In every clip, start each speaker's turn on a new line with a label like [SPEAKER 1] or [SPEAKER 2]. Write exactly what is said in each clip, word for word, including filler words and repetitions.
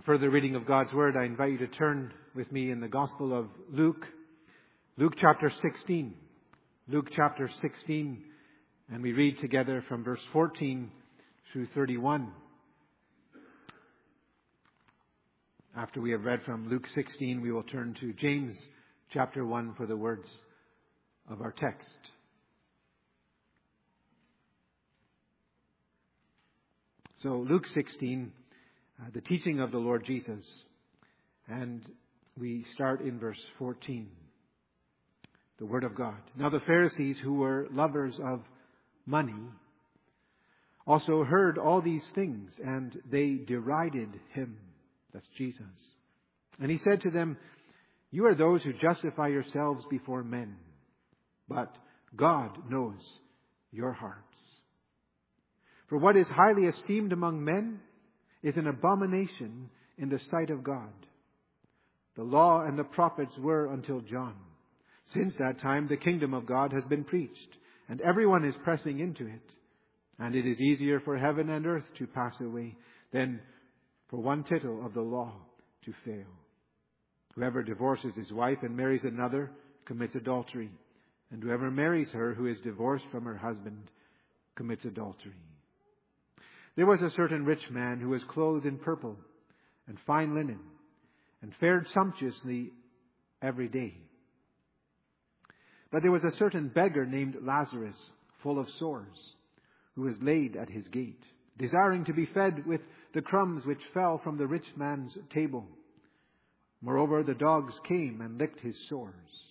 [SPEAKER 1] further reading of God's Word, I invite you to turn with me in the Gospel of Luke, Luke chapter sixteen. Luke chapter sixteen, and we read together from verse fourteen through thirty-one. After we have read from Luke sixteen, we will turn to James chapter one for the words of our text. So Luke sixteen, uh, the teaching of the Lord Jesus. And we start in verse fourteen. The Word of God. Now the Pharisees, who were lovers of money, also heard all these things, and they derided him. That's Jesus. And he said to them, "You are those who justify yourselves before men, but God knows your hearts. For what is highly esteemed among men is an abomination in the sight of God. The law and the prophets were until John. Since that time, the kingdom of God has been preached, and everyone is pressing into it. And it is easier for heaven and earth to pass away than for one tittle of the law to fail. Whoever divorces his wife and marries another commits adultery, and whoever marries her who is divorced from her husband commits adultery. There was a certain rich man who was clothed in purple and fine linen, and fared sumptuously every day. But there was a certain beggar named Lazarus, full of sores, who was laid at his gate, desiring to be fed with the crumbs which fell from the rich man's table. Moreover, the dogs came and licked his sores.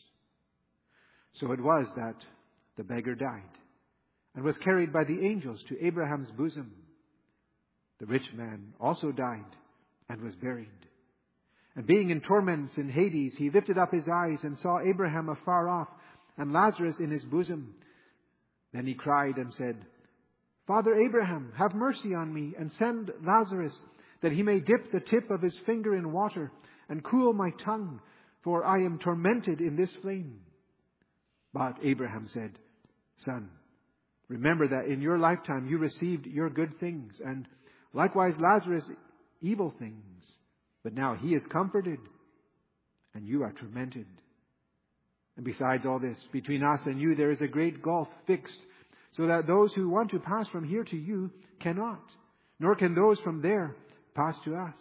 [SPEAKER 1] So it was that the beggar died, and was carried by the angels to Abraham's bosom. The rich man also died and was buried. And being in torments in Hades, he lifted up his eyes and saw Abraham afar off, and Lazarus in his bosom. Then he cried and said, Father Abraham, have mercy on me, and send Lazarus, that he may dip the tip of his finger in water, and cool my tongue, for I am tormented in this flame. But Abraham said, Son, remember that in your lifetime you received your good things, and likewise Lazarus evil things. But now he is comforted, and you are tormented. And besides all this, between us and you there is a great gulf fixed, so that those who want to pass from here to you cannot, nor can those from there pass to us.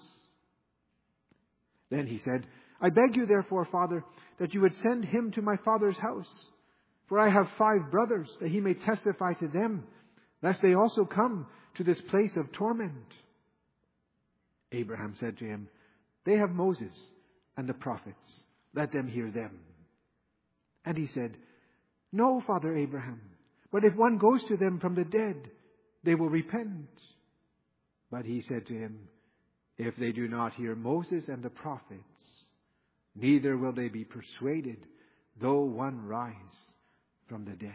[SPEAKER 1] Then he said, I beg you therefore, Father, that you would send him to my father's house. For I have five brothers, that he may testify to them, lest they also come to this place of torment. Abraham said to him, They have Moses and the prophets. Let them hear them. And he said, No, Father Abraham, but if one goes to them from the dead, they will repent. But he said to him, If they do not hear Moses and the prophets, neither will they be persuaded, though one rise from the dead.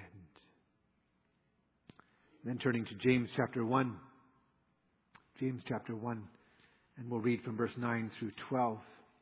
[SPEAKER 1] Then turning to James chapter one. James chapter one. And we'll read from verse nine through twelve.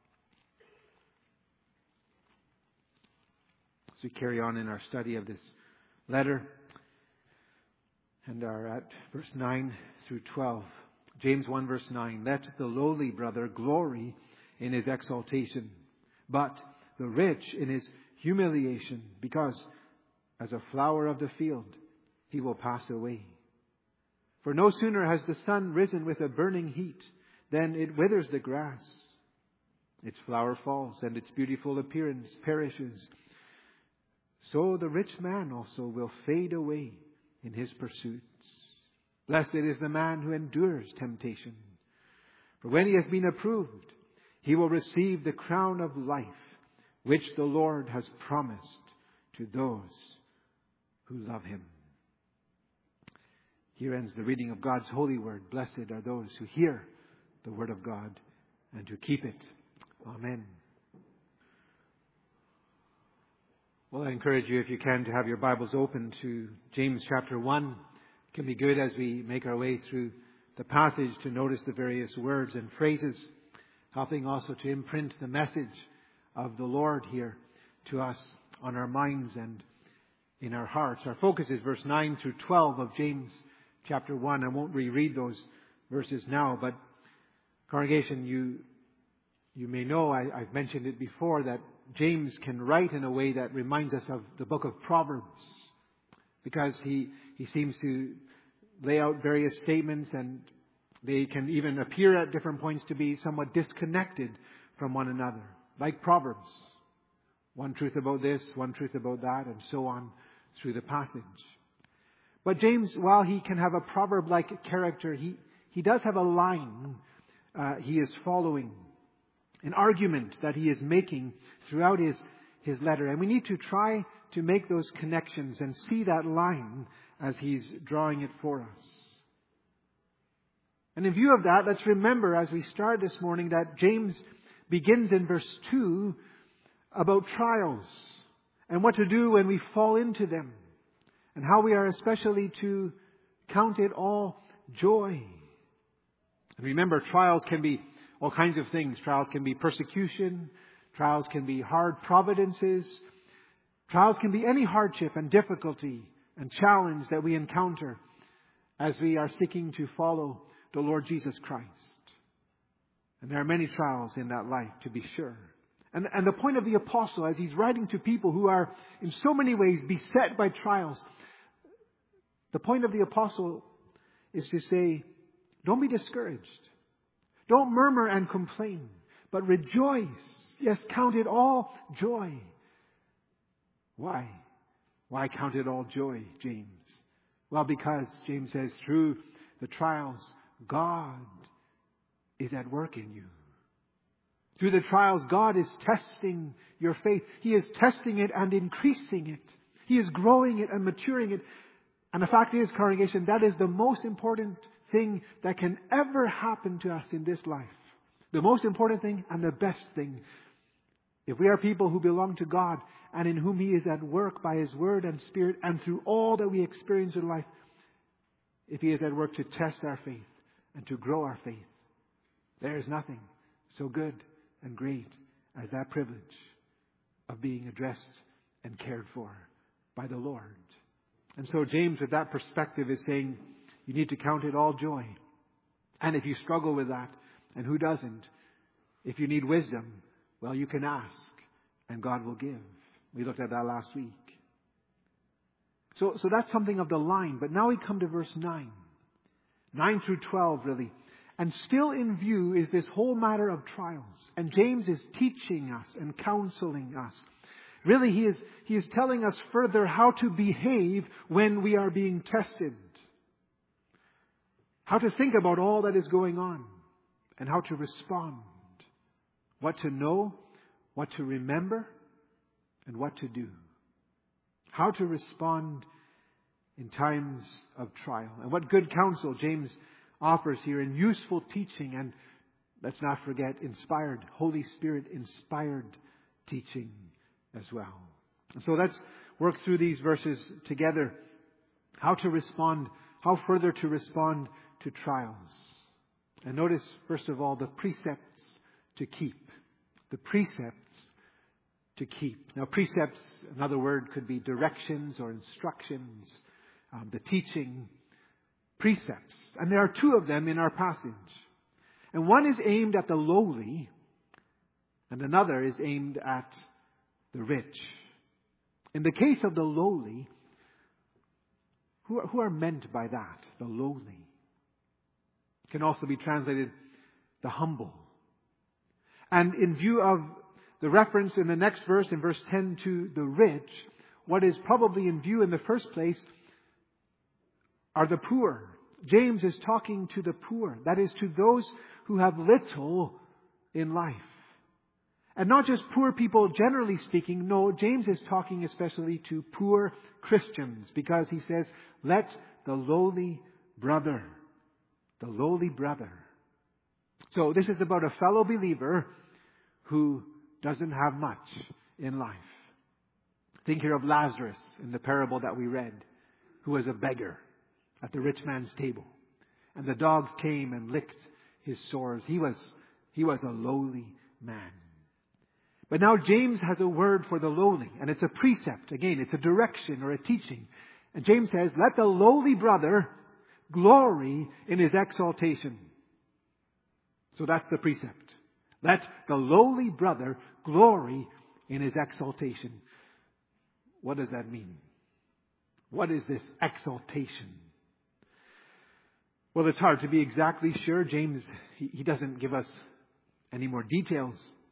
[SPEAKER 1] As we carry on in our study of this letter, and are at verse nine through twelve. James one verse nine. Let the lowly brother glory in his exaltation, but the rich in his humiliation, because as a flower of the field he will pass away. For no sooner has the sun risen with a burning heat than it withers the grass. Its flower falls, and its beautiful appearance perishes. So the rich man also will fade away in his pursuits. Blessed is the man who endures temptation. For when he has been approved, he will receive the crown of life, which the Lord has promised to those who love him. Here ends the reading of God's holy word. Blessed are those who hear the word of God and who keep it. Amen. Well, I encourage you, if you can, to have your Bibles open to James chapter one. It can be good as we make our way through the passage to notice the various words and phrases, helping also to imprint the message of the Lord here to us on our minds and in our hearts. Our focus is verse nine through twelve of James chapter one. I won't reread those verses now, but Congregation, you you may know, I, I've mentioned it before, that James can write in a way that reminds us of the book of Proverbs, because he, he seems to lay out various statements, and they can even appear at different points to be somewhat disconnected from one another, like Proverbs. One truth about this, one truth about that, and so on through the passage. But James, while he can have a proverb-like character, he, he does have a line uh, he is following, an argument that he is making throughout his, his letter. And we need to try to make those connections and see that line as he's drawing it for us. And in view of that, let's remember as we start this morning that James begins in verse two about trials and what to do when we fall into them, and how we are especially to count it all joy. And remember, trials can be all kinds of things. Trials can be persecution. Trials can be hard providences. Trials can be any hardship and difficulty and challenge that we encounter as we are seeking to follow the Lord Jesus Christ. And there are many trials in that life, to be sure. And, and the point of the apostle, as he's writing to people who are in so many ways beset by trials, the point of the apostle is to say, don't be discouraged. Don't murmur and complain, but rejoice. Yes, count it all joy. Why? Why count it all joy, James? Well, because James says through the trials, God is at work in you. Through the trials, God is testing your faith. He is testing it and increasing it. He is growing it and maturing it. And the fact is, congregation, that is the most important thing that can ever happen to us in this life. The most important thing and the best thing. If we are people who belong to God and in whom He is at work by His Word and Spirit and through all that we experience in life, if He is at work to test our faith and to grow our faith, there is nothing so good and great as that privilege of being addressed and cared for by the Lord. And so James, with that perspective, is saying you need to count it all joy. And if you struggle with that, and who doesn't? If you need wisdom, well, you can ask, and God will give. We looked at that last week. So, so that's something of the line. But now we come to verse nine. nine through twelve, really. And still in view is this whole matter of trials. And James is teaching us and counseling us. Really, he is, he is telling us further how to behave when we are being tested. How to think about all that is going on. And how to respond. What to know, what to remember, and what to do. How to respond in times of trial. And what good counsel James offers here in useful teaching, and let's not forget inspired, Holy Spirit inspired teaching as well. And so let's work through these verses together. How to respond, how further to respond to trials. And notice, first of all, the precepts to keep. The precepts to keep. Now, precepts, another word could be directions or instructions, um, the teaching. Precepts. And there are two of them in our passage. And one is aimed at the lowly, and another is aimed at the rich. In the case of the lowly, who are, who are meant by that? The lowly. It can also be translated the humble. And in view of the reference in the next verse, in verse ten, to the rich, what is probably in view in the first place are the poor. James is talking to the poor. That is, to those who have little in life. And not just poor people generally speaking. No, James is talking especially to poor Christians. Because he says, let the lowly brother, the lowly brother. So this is about a fellow believer who doesn't have much in life. Think here of Lazarus in the parable that we read, who was a beggar at the rich man's table. And the dogs came and licked his sores. He was, he was a lowly man. But now James has a word for the lowly. And it's a precept. Again, it's a direction or a teaching. And James says, let the lowly brother glory in his exaltation. So that's the precept. Let the lowly brother glory in his exaltation. What does that mean? What is this exaltation? Well, it's hard to be exactly sure. James, he, he doesn't give us any more details.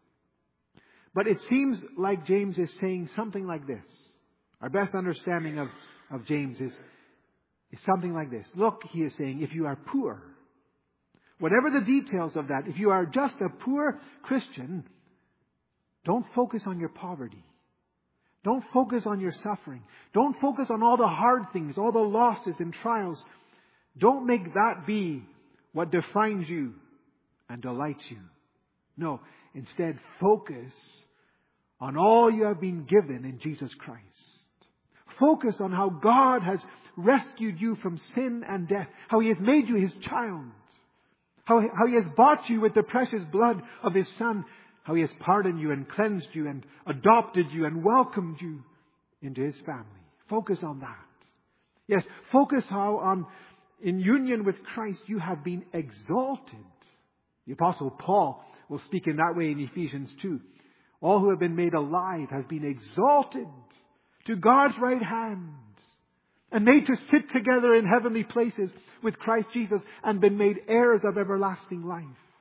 [SPEAKER 1] But it seems like James is saying something like this. Our best understanding of, of James is, is something like this. Look, he is saying, if you are poor, whatever the details of that, if you are just a poor Christian, don't focus on your poverty. Don't focus on your suffering. Don't focus on all the hard things, all the losses and trials. Don't make that be what defines you and delights you. No, instead focus on all you have been given in Jesus Christ. Focus on how God has rescued you from sin and death. How He has made you His child. How, how He has bought you with the precious blood of His Son. How He has pardoned you and cleansed you and adopted you and welcomed you into His family. Focus on that. Yes, focus how on in union with Christ you have been exalted. The Apostle Paul will speak in that way in Ephesians two. All who have been made alive have been exalted to God's right hand and made to sit together in heavenly places with Christ Jesus and been made heirs of everlasting life.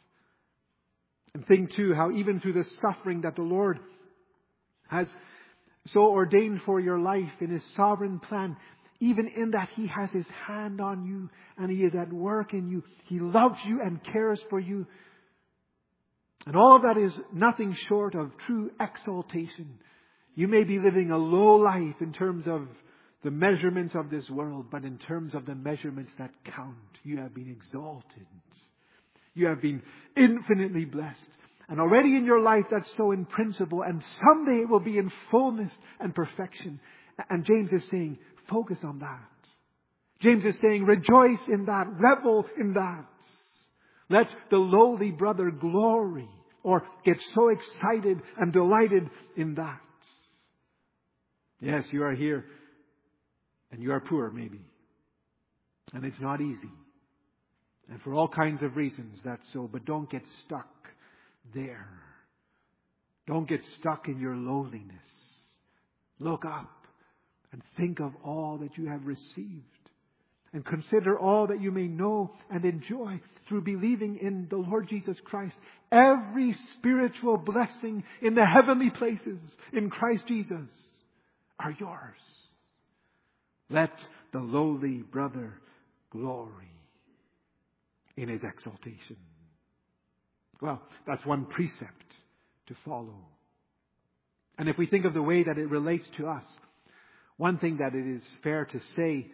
[SPEAKER 1] And think too how even through the suffering that the Lord has so ordained for your life in His sovereign plan, even in that He has His hand on you and He is at work in you. He loves you and cares for you. And all of that is nothing short of true exaltation. You may be living a low life in terms of the measurements of this world, but in terms of the measurements that count, you have been exalted. You have been infinitely blessed. And already in your life that's so in principle, and someday it will be in fullness and perfection. And James is saying, focus on that. James is saying, rejoice in that, revel in that. Let the lowly brother glory or get so excited and delighted in that. Yes, you are here and you are poor maybe. And it's not easy. And for all kinds of reasons that's so. But don't get stuck there. Don't get stuck in your lowliness. Look up and think of all that you have received. And consider all that you may know and enjoy through believing in the Lord Jesus Christ. Every spiritual blessing in the heavenly places in Christ Jesus are yours. Let the lowly brother glory in his exaltation. Well, that's one precept to follow. And if we think of the way that it relates to us, one thing that it is fair to say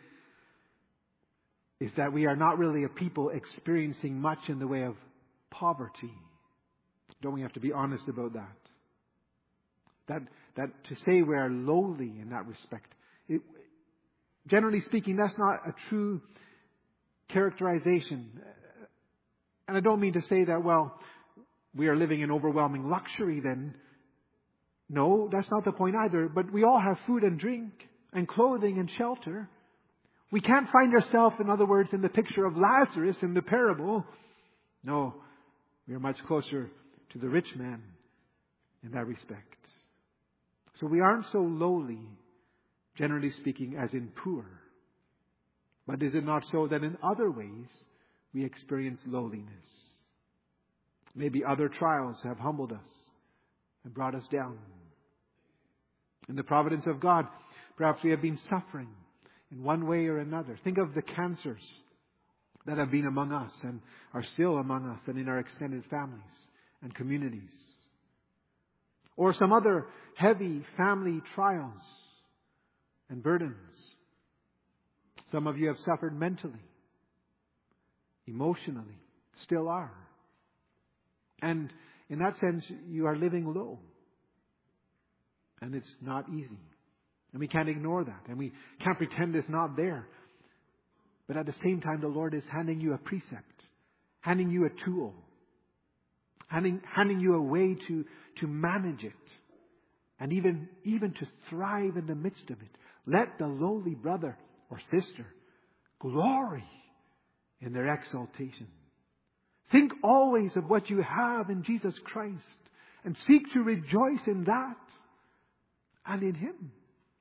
[SPEAKER 1] is that we are not really a people experiencing much in the way of poverty. Don't we have to be honest about that? That that to say we are lowly in that respect, it, generally speaking, that's not a true characterization. And I don't mean to say that, well, we are living in overwhelming luxury then. No, that's not the point either. But we all have food and drink and clothing and shelter. We can't find ourselves, in other words, in the picture of Lazarus in the parable. No, we are much closer to the rich man in that respect. So we aren't so lowly, generally speaking, as in poor. But is it not so that in other ways we experience lowliness? Maybe other trials have humbled us and brought us down. In the providence of God, perhaps we have been suffering in one way or another. Think of the cancers that have been among us and are still among us and in our extended families and communities. Or some other heavy family trials and burdens. Some of you have suffered mentally, emotionally, still are. And in that sense, you are living low. And it's not easy. And we can't ignore that. And we can't pretend it's not there. But at the same time, the Lord is handing you a precept. Handing you a tool. Handing, handing you a way to, to manage it. And even, even to thrive in the midst of it. Let the lowly brother or sister glory in their exaltation. Think always of what you have in Jesus Christ and seek to rejoice in that and in Him.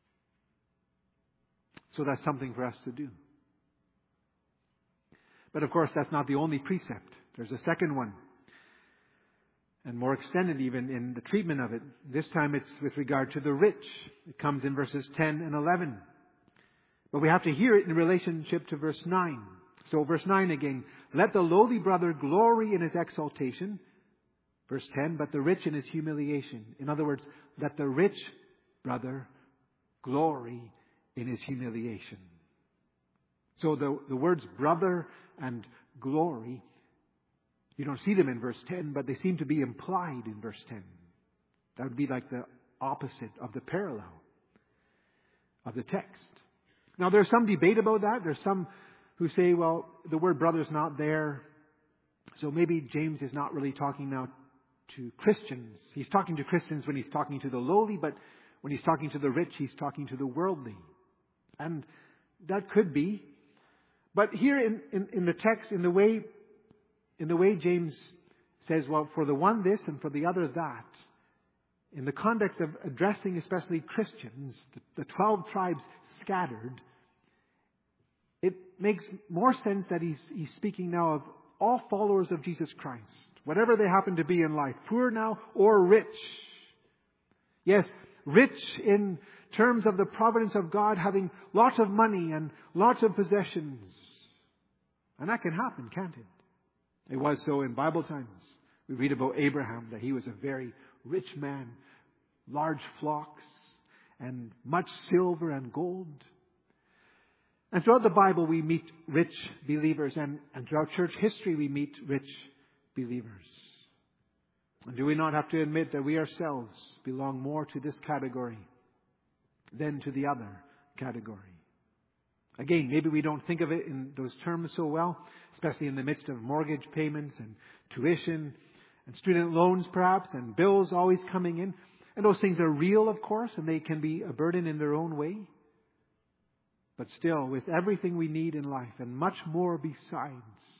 [SPEAKER 1] So that's something for us to do. But of course, that's not the only precept. There's a second one, and more extended even in the treatment of it. This time it's with regard to the rich. It comes in verses ten and eleven. But we have to hear it in relationship to verse nine. So verse nine again. Let the lowly brother glory in his exaltation. Verse ten, but the rich in his humiliation. In other words, let the rich brother glory in his humiliation. So the, the words brother and glory, you don't see them in verse ten, but they seem to be implied in verse ten. That would be like the opposite of the parallel of the text. Now there's some debate about that. There's some who say, well, the word brother is not there, so maybe James is not really talking now to Christians. He's talking to Christians when he's talking to the lowly, but when he's talking to the rich, he's talking to the worldly. And that could be. But here in, in, in the text, in the way in the way James says, well, for the one this and for the other that, in the context of addressing especially Christians, the, the twelve tribes scattered, it makes more sense that he's, he's speaking now of all followers of Jesus Christ, whatever they happen to be in life, poor now or rich. Yes, rich in terms of the providence of God, having lots of money and lots of possessions. And that can happen, can't it? It was so in Bible times. We read about Abraham, that he was a very rich man, large flocks, and much silver and gold. And throughout the Bible we meet rich believers, and, and throughout church history we meet rich believers. And do we not have to admit that we ourselves belong more to this category than to the other category? Again, maybe we don't think of it in those terms so well, especially in the midst of mortgage payments and tuition and student loans perhaps, and bills always coming in. And those things are real, of course, and they can be a burden in their own way. But still, with everything we need in life and much more besides,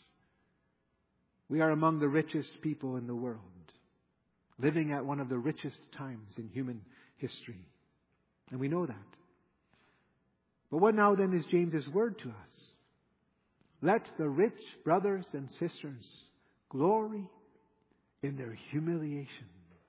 [SPEAKER 1] we are among the richest people in the world, living at one of the richest times in human history. And we know that. But what now then is James's word to us? Let the rich brothers and sisters glory in their humiliation.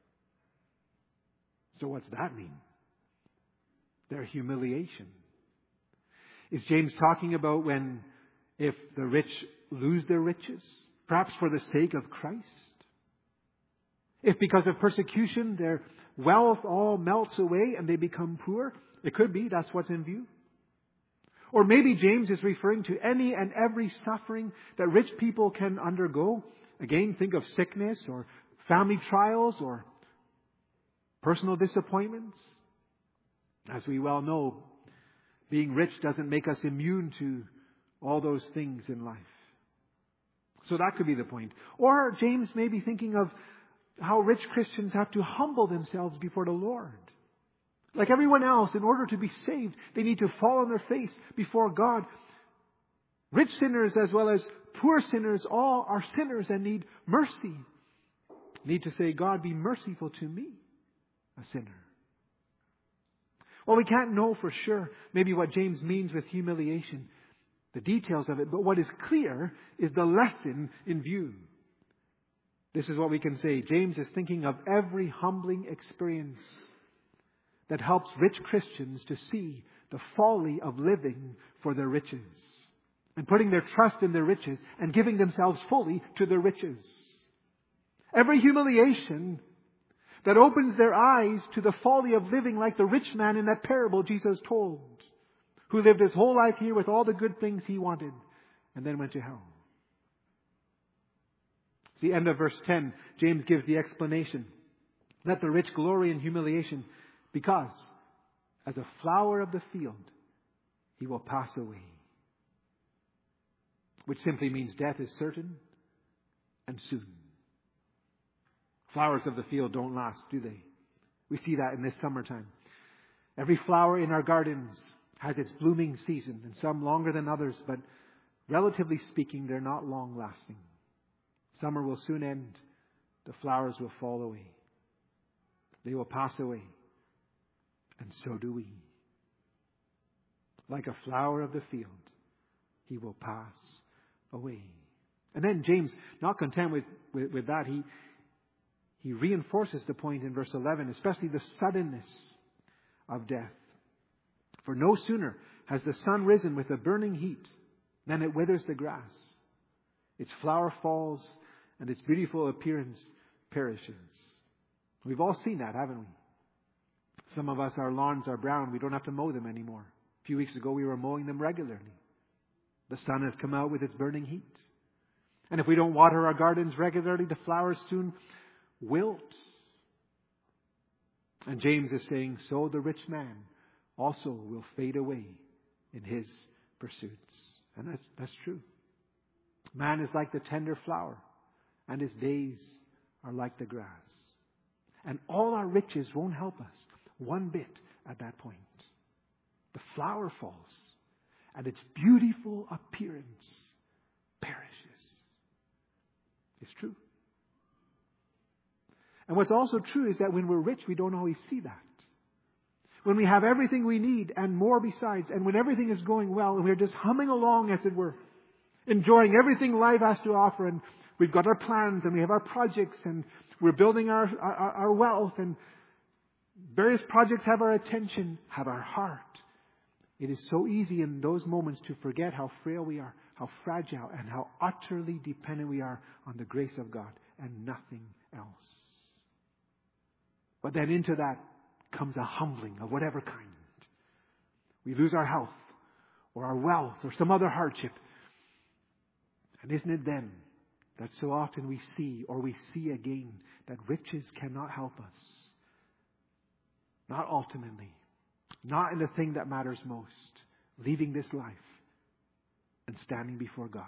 [SPEAKER 1] So what's that mean? Their humiliation. Is James talking about when, if the rich lose their riches, perhaps for the sake of Christ? If because of persecution their wealth all melts away and they become poor? It could be, that's what's in view. Or maybe James is referring to any and every suffering that rich people can undergo. Again, think of sickness or family trials or personal disappointments. As we well know, being rich doesn't make us immune to all those things in life. So that could be the point. Or James may be thinking of how rich Christians have to humble themselves before the Lord. Like everyone else, in order to be saved, they need to fall on their face before God. Rich sinners as well as poor sinners, all are sinners and need mercy. Need to say, God, be merciful to me, a sinner. Well, we can't know for sure maybe what James means with humiliation, the details of it, but what is clear is the lesson in view. This is what we can say. James is thinking of every humbling experience that helps rich Christians to see the folly of living for their riches and putting their trust in their riches and giving themselves fully to their riches. Every humiliation that opens their eyes to the folly of living like the rich man in that parable Jesus told, who lived his whole life here with all the good things he wanted and then went to hell. At the end of verse ten, James gives the explanation. Let the rich glory in humiliation, because as a flower of the field, he will pass away. Which simply means death is certain and soon. Flowers of the field don't last, do they? We see that in this summertime. Every flower in our gardens has its blooming season, and some longer than others, but relatively speaking, they're not long lasting. Summer will soon end. The flowers will fall away. They will pass away. And so do we. Like a flower of the field, he will pass away. And then James, not content with, with, with that, he, he reinforces the point in verse eleven, especially the suddenness of death. For no sooner has the sun risen with a burning heat than it withers the grass. Its flower falls and its beautiful appearance perishes. We've all seen that, haven't we? Some of us, our lawns are brown. We don't have to mow them anymore. A few weeks ago, we were mowing them regularly. The sun has come out with its burning heat. And if we don't water our gardens regularly, the flowers soon wilt. And James is saying, so the rich man also will fade away in his pursuits. And that's, that's true. Man is like the tender flower, and his days are like the grass. And all our riches won't help us one bit at that point. The flower falls, and its beautiful appearance perishes. It's true. And what's also true is that when we're rich, we don't always see that. When we have everything we need and more besides, and when everything is going well, and we're just humming along, as it were, enjoying everything life has to offer, and we've got our plans, and we have our projects, and we're building our, our, our wealth, and various projects have our attention, have our heart. It is so easy in those moments to forget how frail we are, how fragile, and how utterly dependent we are on the grace of God and nothing else. But then into that comes a humbling of whatever kind. We lose our health or our wealth or some other hardship. And isn't it then that so often we see or we see again that riches cannot help us? Not ultimately. Not in the thing that matters most. Leaving this life and standing before God.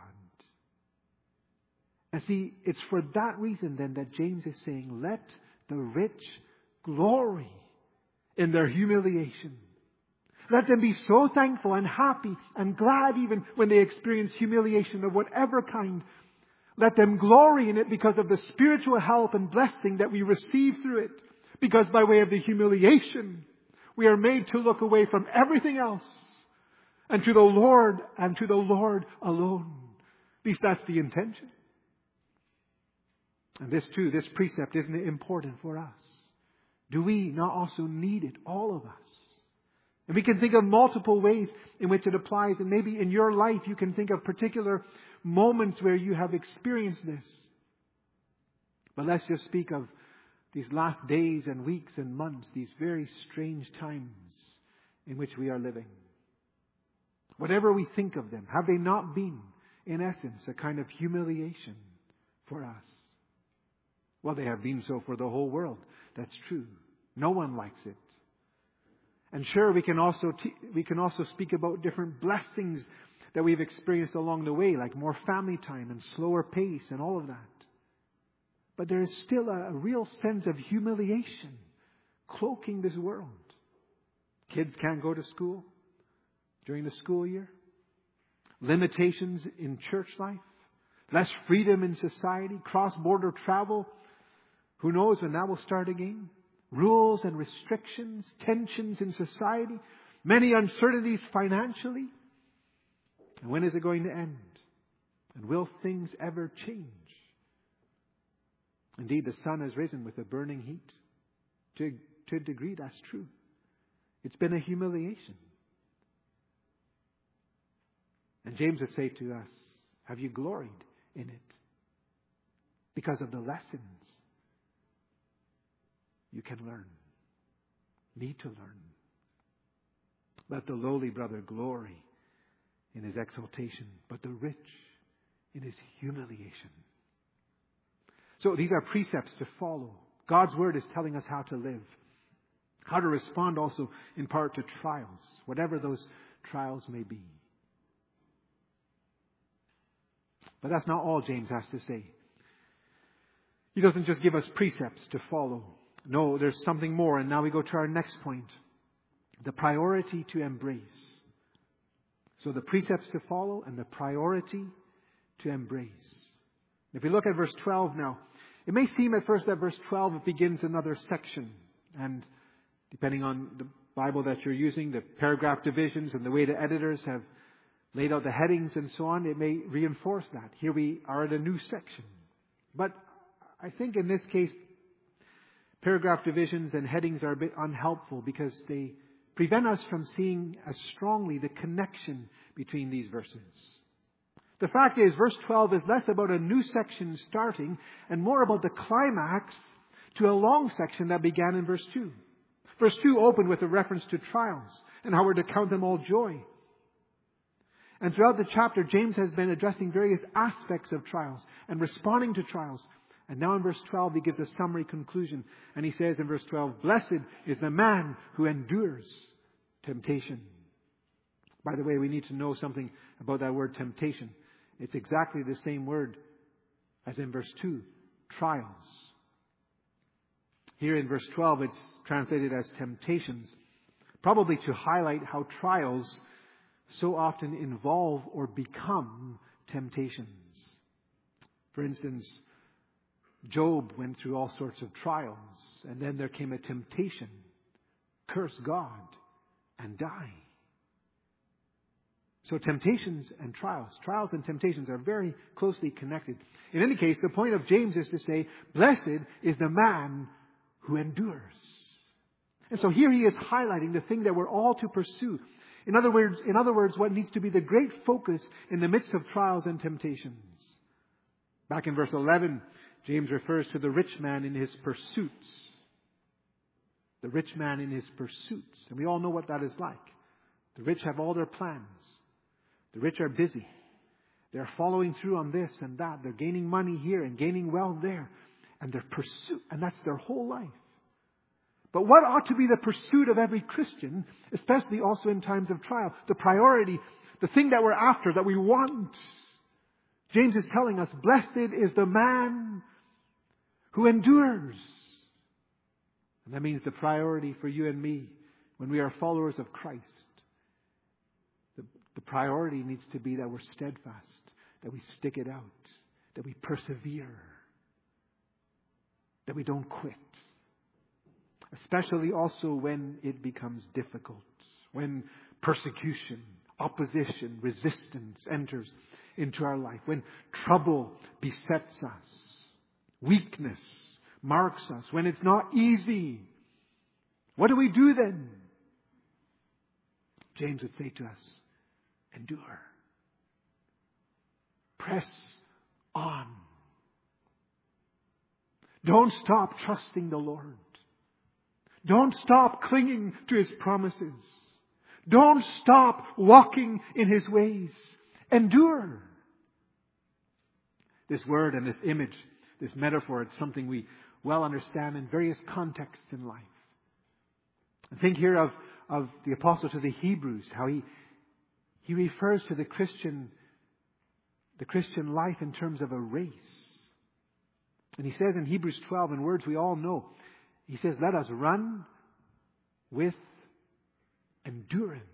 [SPEAKER 1] And see, it's for that reason then that James is saying, let the rich glory in their humiliation. Let them be so thankful and happy and glad even when they experience humiliation of whatever kind. Let them glory in it because of the spiritual help and blessing that we receive through it. Because by way of the humiliation, we are made to look away from everything else and to the Lord and to the Lord alone. At least that's the intention. And this too, this precept, isn't it important for us? Do we not also need it, all of us? And we can think of multiple ways in which it applies. And maybe in your life you can think of particular moments where you have experienced this. But let's just speak of these last days and weeks and months, these very strange times in which we are living. Whatever we think of them, have they not been, in essence, a kind of humiliation for us? Well, they have been so for the whole world. That's true. No one likes it. And sure, we can also te- we can also speak about different blessings that we've experienced along the way, like more family time and slower pace and all of that. But there is still a, a real sense of humiliation cloaking this world. Kids can't go to school during the school year. Limitations in church life. Less freedom in society. Cross-border travel. Who knows when that will start again? Rules and restrictions. Tensions in society. Many uncertainties financially. And when is it going to end? And will things ever change? Indeed, the sun has risen with a burning heat. To, to a degree, that's true. It's been a humiliation. And James would say to us, have you gloried in it? Because of the lessons you can learn, need to learn. Let the lowly brother glory in his exaltation, but the rich in his humiliation. So these are precepts to follow. God's word is telling us how to live. How to respond also in part to trials, whatever those trials may be. But that's not all James has to say. He doesn't just give us precepts to follow. No, there's something more. And now we go to our next point. The priority to embrace. So the precepts to follow and the priority to embrace. If we look at verse twelve now, it may seem at first that verse twelve begins another section. And depending on the Bible that you're using, the paragraph divisions and the way the editors have laid out the headings and so on, it may reinforce that. Here we are at a new section. But I think in this case, paragraph divisions and headings are a bit unhelpful because they prevent us from seeing as strongly the connection between these verses. The fact is, verse twelve is less about a new section starting and more about the climax to a long section that began in verse two. Verse two opened with a reference to trials and how we're to count them all joy. And throughout the chapter, James has been addressing various aspects of trials and responding to trials. And now in verse twelve, he gives a summary conclusion. And he says in verse twelve, "Blessed is the man who endures temptation." By the way, we need to know something about that word temptation. It's exactly the same word as in verse two, trials. Here in verse twelve, it's translated as temptations, probably to highlight how trials so often involve or become temptations. For instance, Job went through all sorts of trials, and then there came a temptation. Curse God and die. So temptations and trials, trials and temptations are very closely connected. In any case, the point of James is to say, blessed is the man who endures. And so here he is highlighting the thing that we're all to pursue. In other words, in other words, what needs to be the great focus in the midst of trials and temptations. Back in verse eleven, James refers to the rich man in his pursuits. The rich man in his pursuits. And we all know what that is like. The rich have all their plans. The rich are busy. They're following through on this and that. They're gaining money here and gaining wealth there. And their pursuit, and that's their whole life. But what ought to be the pursuit of every Christian, especially also in times of trial? The priority, the thing that we're after, that we want. James is telling us, blessed is the man who endures. And that means the priority for you and me when we are followers of Christ. The, the priority needs to be that we're steadfast, that we stick it out, that we persevere, that we don't quit. Especially also when it becomes difficult, when persecution, opposition, resistance enters into our life, when trouble besets us, weakness marks us, when it's not easy. What do we do then? James would say to us, endure. Press on. Don't stop trusting the Lord. Don't stop clinging to His promises. Don't stop walking in His ways. Endure. This word and this image, this metaphor, it's something we well understand in various contexts in life. Think here of, of the apostle to the Hebrews, how he he refers to the Christian the Christian life in terms of a race. And he says in Hebrews twelve, in words we all know, he says, let us run with endurance.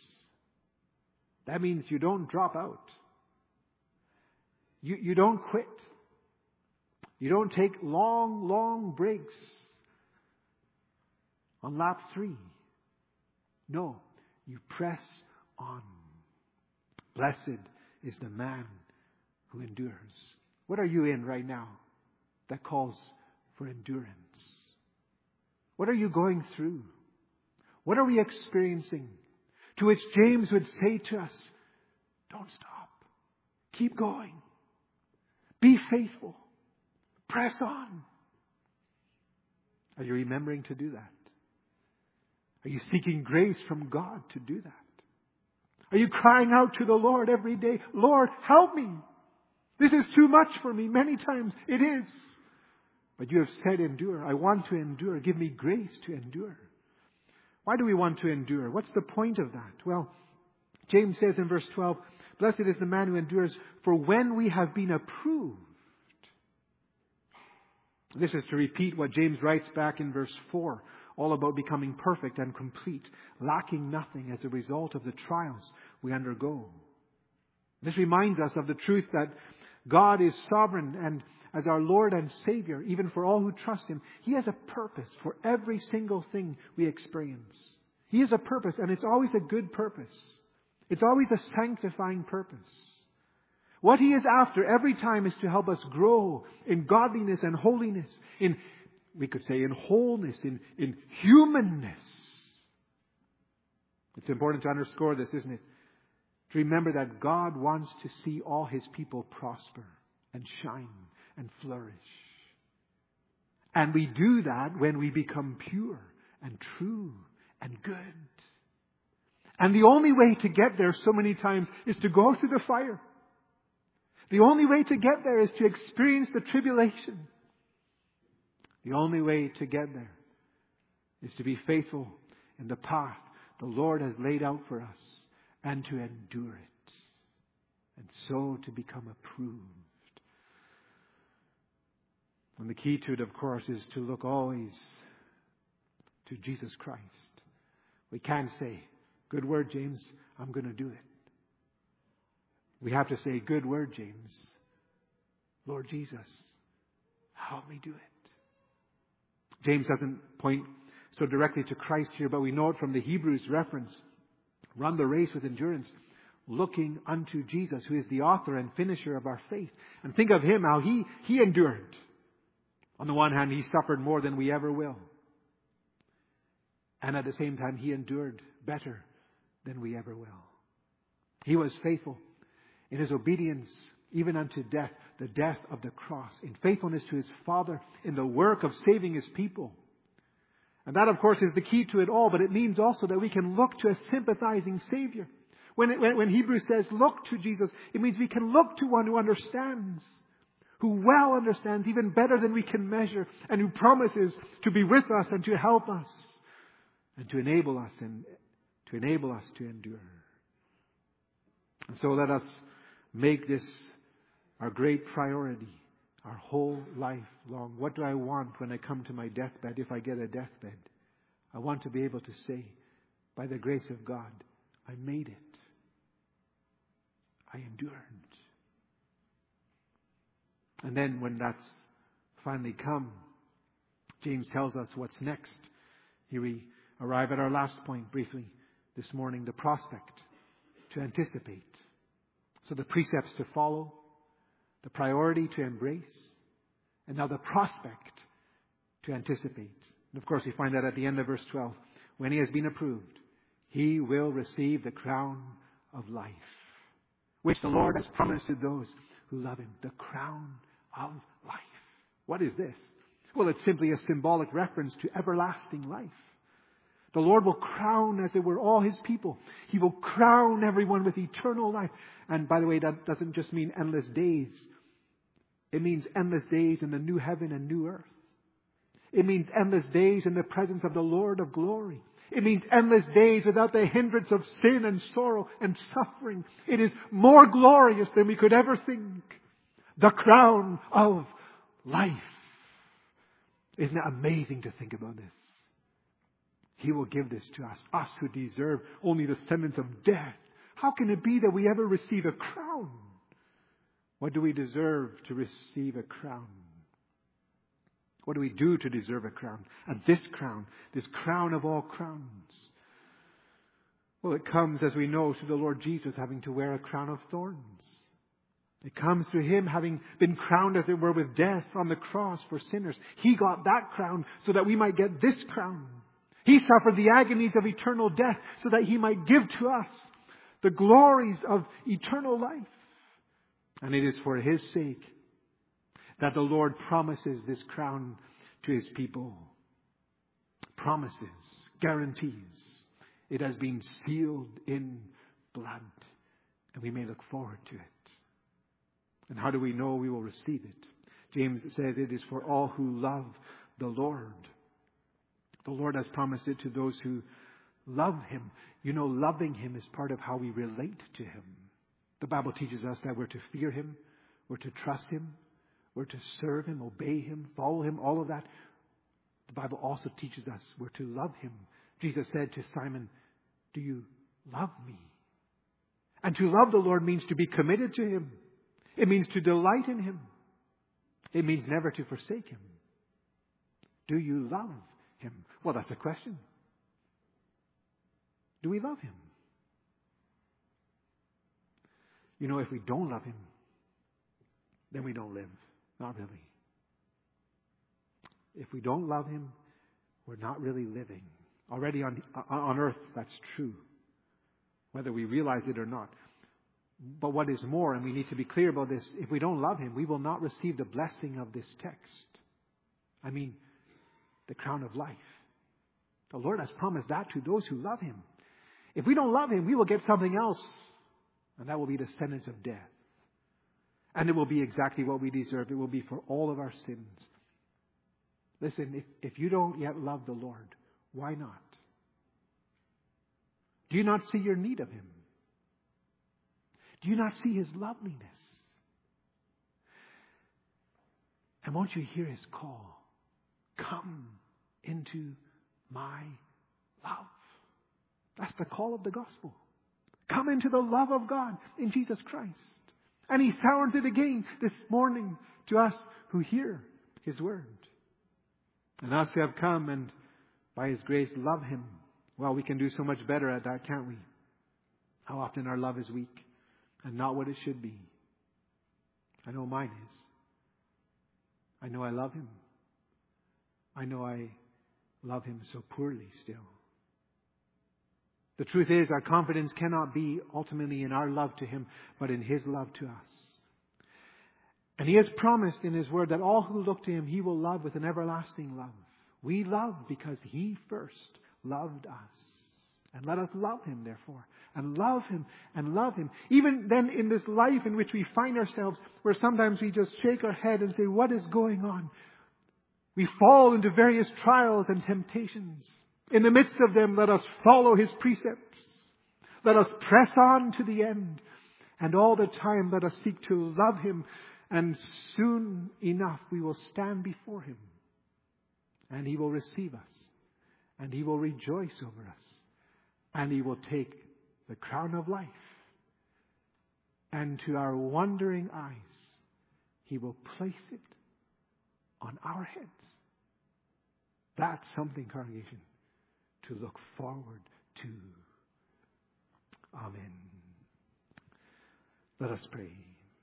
[SPEAKER 1] That means you don't drop out. You, you don't quit. You don't take long, long breaks on lap three. No, you press on. Blessed is the man who endures. What are you in right now that calls for endurance? What are you going through? What are we experiencing? To which James would say to us, don't stop. Keep going. Be faithful. Press on. Are you remembering to do that? Are you seeking grace from God to do that? Are you crying out to the Lord every day, Lord, help me. This is too much for me. Many times it is. But you have said endure. I want to endure. Give me grace to endure. Why do we want to endure? What's the point of that? Well, James says in verse twelve, blessed is the man who endures, for when we have been approved. This is to repeat what James writes back in verse four, all about becoming perfect and complete, lacking nothing as a result of the trials we undergo. This reminds us of the truth that God is sovereign, and as our Lord and Savior, even for all who trust Him, He has a purpose for every single thing we experience. He has a purpose, and it's always a good purpose. It's always a sanctifying purpose. What He is after every time is to help us grow in godliness and holiness, in, we could say, in wholeness, in, in humanness. It's important to underscore this, isn't it? To remember that God wants to see all His people prosper and shine and flourish. And we do that when we become pure and true and good. And the only way to get there so many times is to go through the fire. The only way to get there is to experience the tribulation. The only way to get there is to be faithful in the path the Lord has laid out for us and to endure it. And so to become approved. And the key to it, of course, is to look always to Jesus Christ. We can't say, good word, James, I'm going to do it. We have to say, good word, James. Lord Jesus, help me do it. James doesn't point so directly to Christ here, but we know it from the Hebrews reference. Run the race with endurance, looking unto Jesus, who is the author and finisher of our faith. And think of Him, how He, he endured. On the one hand, He suffered more than we ever will. And at the same time, He endured better than we ever will. He was faithful in His obedience, even unto death, the death of the cross, in faithfulness to His Father, in the work of saving His people. And that, of course, is the key to it all, but it means also that we can look to a sympathizing Savior. When, it, when, when Hebrews says, look to Jesus, it means we can look to one who understands, who well understands, even better than we can measure, and who promises to be with us and to help us, and to enable us, and to enable us to endure. And so let us make this our great priority, our whole life long. What do I want when I come to my deathbed, if I get a deathbed? I want to be able to say, by the grace of God, I made it. I endured. And then when that's finally come, James tells us what's next. Here we arrive at our last point briefly this morning, the prospect to anticipate. So the precepts to follow, the priority to embrace, and now the prospect to anticipate. And of course, we find that at the end of verse twelve. When he has been approved, he will receive the crown of life, which the Lord has promised to those who love Him. The crown of life. What is this? Well, it's simply a symbolic reference to everlasting life. The Lord will crown, as it were, all His people. He will crown everyone with eternal life. And by the way, that doesn't just mean endless days. It means endless days in the new heaven and new earth. It means endless days in the presence of the Lord of glory. It means endless days without the hindrance of sin and sorrow and suffering. It is more glorious than we could ever think. The crown of life. Isn't it amazing to think about this? He will give this to us, us who deserve only the sentence of death. How can it be that we ever receive a crown? What do we deserve to receive a crown? What do we do to deserve a crown? And this crown, this crown of all crowns. Well, it comes, as we know, through the Lord Jesus having to wear a crown of thorns. It comes through Him having been crowned, as it were, with death on the cross for sinners. He got that crown so that we might get this crown. He suffered the agonies of eternal death so that He might give to us the glories of eternal life. And it is for His sake that the Lord promises this crown to His people. Promises, guarantees. It has been sealed in blood. And we may look forward to it. And how do we know we will receive it? James says it is for all who love the Lord. The Lord has promised it to those who love Him. You know, loving Him is part of how we relate to Him. The Bible teaches us that we're to fear Him, we're to trust Him, we're to serve Him, obey Him, follow Him, all of that. The Bible also teaches us we're to love Him. Jesus said to Simon, do you love me? And to love the Lord means to be committed to Him. It means to delight in Him. It means never to forsake Him. Do you love Him? Well, that's a question. Do we love Him? You know, if we don't love Him, then we don't live. Not really. If we don't love Him, we're not really living. Already on, on earth, that's true, whether we realize it or not. But what is more, and we need to be clear about this, if we don't love Him, we will not receive the blessing of this text. I mean, the crown of life. The Lord has promised that to those who love Him. If we don't love Him, we will get something else, and that will be the sentence of death. And it will be exactly what we deserve. It will be for all of our sins. Listen, if, if you don't yet love the Lord, why not? Do you not see your need of Him? Do you not see His loveliness? And won't you hear His call? Come into my love. That's the call of the gospel. Come into the love of God in Jesus Christ. And He sounded again this morning to us who hear His word. And us who have come and by His grace love Him. Well, we can do so much better at that, can't we? How often our love is weak and not what it should be. I know mine is. I know I love Him. I know I love Him so poorly still. The truth is, our confidence cannot be ultimately in our love to Him, but in His love to us. And He has promised in His word that all who look to Him, He will love with an everlasting love. We love because He first loved us. And let us love Him, therefore. And love Him and love Him. Even then in this life in which we find ourselves, where sometimes we just shake our head and say, what is going on? We fall into various trials and temptations. In the midst of them, let us follow His precepts. Let us press on to the end. And all the time, let us seek to love Him. And soon enough, we will stand before Him. And He will receive us. And He will rejoice over us. And He will take the crown of life. And to our wondering eyes, He will place it on our heads. That's something, congregation, to look forward to. Amen. Let us pray.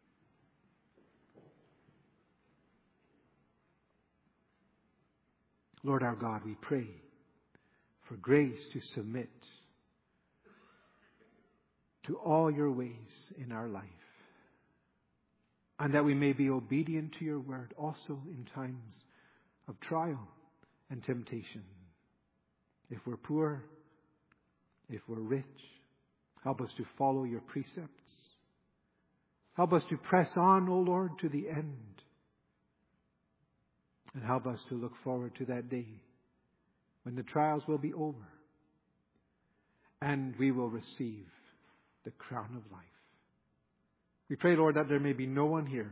[SPEAKER 1] Lord our God, we pray for grace to submit to all Your ways in our life. And that we may be obedient to Your word also in times of trial and temptation. If we're poor, if we're rich, help us to follow Your precepts. Help us to press on, O Lord, to the end. And help us to look forward to that day when the trials will be over and we will receive the crown of life. We pray, Lord, that there may be no one here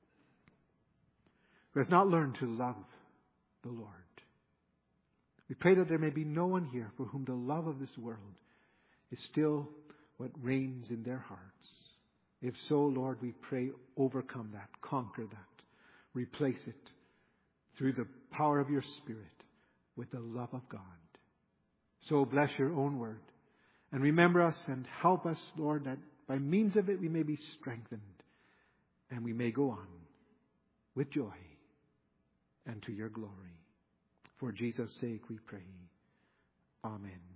[SPEAKER 1] who has not learned to love the Lord. We pray that there may be no one here for whom the love of this world is still what reigns in their hearts. If so, Lord, we pray, overcome that, conquer that, replace it through the power of Your Spirit with the love of God. So bless Your own word. And remember us and help us, Lord, that by means of it we may be strengthened and we may go on with joy and to Your glory. For Jesus' sake we pray. Amen.